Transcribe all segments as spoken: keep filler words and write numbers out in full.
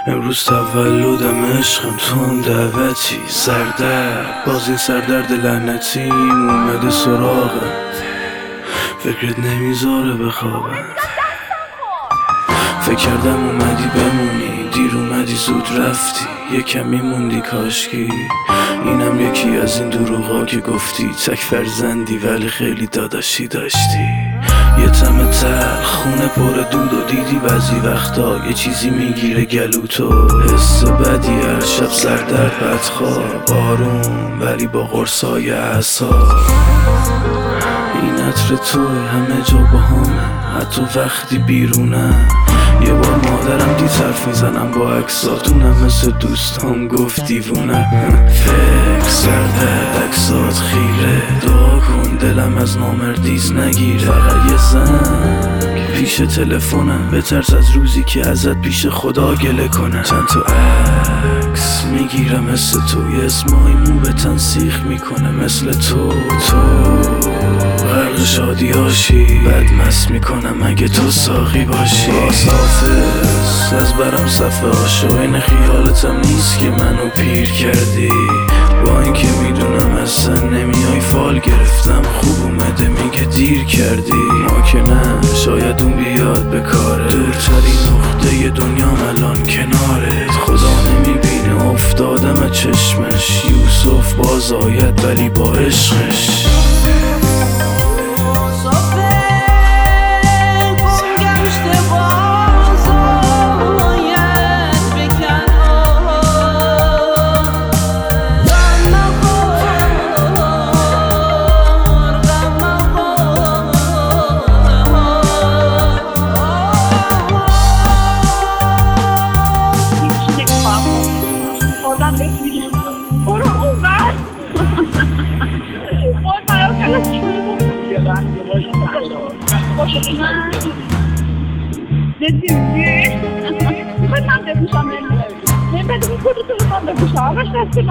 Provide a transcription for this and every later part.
امروز تولدم عشقم، تو هم دعوتی. سردرد باز این سردرد لعنتیم اومده سراغم، فکرت نمیذاره بخوابم. فکر کردم اومدی بمونی، دیر اومدی زود رفتی. یه کمی موندی کاشکی، اینم یکی از این دروغا که گفتی. تک فرزندی ولی خیلی داداشی داشتی. یه طعم تلخ، خونه پر دود و دیدی بعضی وقتا یه چیزی میگیره گلوتو. حس بدی هر شب، سردرد، بدخواب، آروم ولی با قرصای اعصاب. این عطر توی همه جا با همه، حتی وقتی بیرونه. یه بار مادرم دید حرف میزنم با عکساتونم، مثل دوستام گفت دیوونه. فکر سردرد، عکسات خیره، دعا کن دلم از نامردیز نگیره. فقط یه زنگ پیش تلفنم، بترس از روزی که ازت پیش خدا گله کنم. چند تا عکس میگیرم مثل تو، یه اسمای مو به تنسیخ میکنه مثل تو. تو غرق شادی هاشی، بد مست میکنم اگه تو ساقی باشی. حافظ از برم صفحه هاشو، این خیالتم نیست که منو پیر کردی. با اینکه میدونم اصلا نمیای، فال گرفتم خوب اومده میگه دیر کردی. ما که نه، شاید اون بیاد به کاره. دورترین نقطه دنیام الان کنارت، خدا نمیبینه افتادم چشمش. یوسف باز آید ولی با عشقش. Ne diyorsun? Ben de bu sana ne ben bu konuda da bu sana şaşırdım.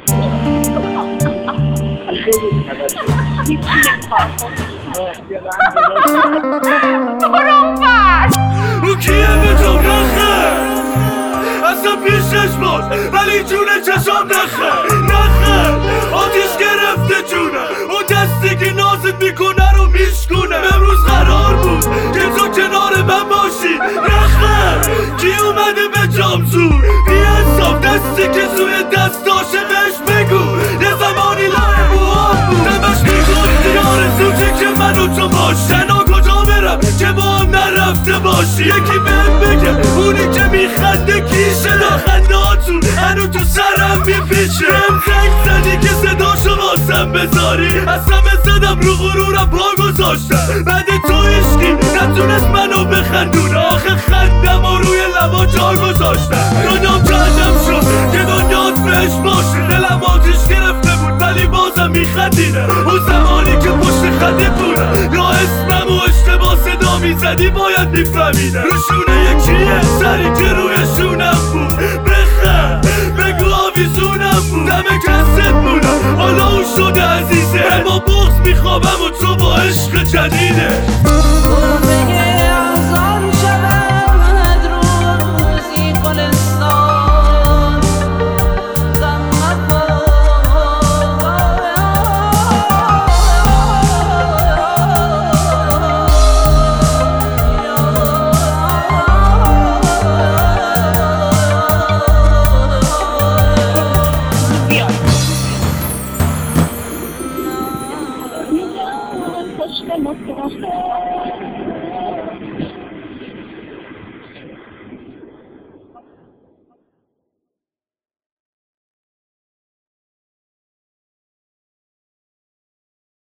او کیه به تو نخه، اصلا پیشش باش ولی جونه چشام نخه. نخه آتیش گرفته جونه، اون دستی که نازت میکنه رو میشکونه. امروز قرار بود که تو کنار من باشی. نخه کی اومده به جام زور، بی انصاف دستی که سوی دستاشه بهش بگو. یه زمانی لای موها بود، دمش میگفتی آرزو چه که من و تو باش. شنا کجا برم که با هم نرفته باشی. یکی بهم بگه اونی که میخنده کیشه، نخنده هاتون هنو تو سرم میپیشه. هم زنگ زدی که صداشو واسم بذاری، اصلا زدم رو غرورم پا گذاشتم. بعد تو عشقی نتونست منو بخندونه، آخه خندم و روی لبا جا گذاشتم. دنیام جهنم شد که دنیات بهش باشه. دلم آتیش گرفته بود ولی بازم میخندیده. اون زمانی که پشت خطی بودم یا اسمم و اشتباه صدا میزدی باید میفهمیدم. رو شونه یکیه سری که روی شونم بود، بخند بگو آویزونم بود. دم کست بودم حالا اون شده عزیزه، با بغض میخوابم و تو با عشق جدیده. Başka nasıl?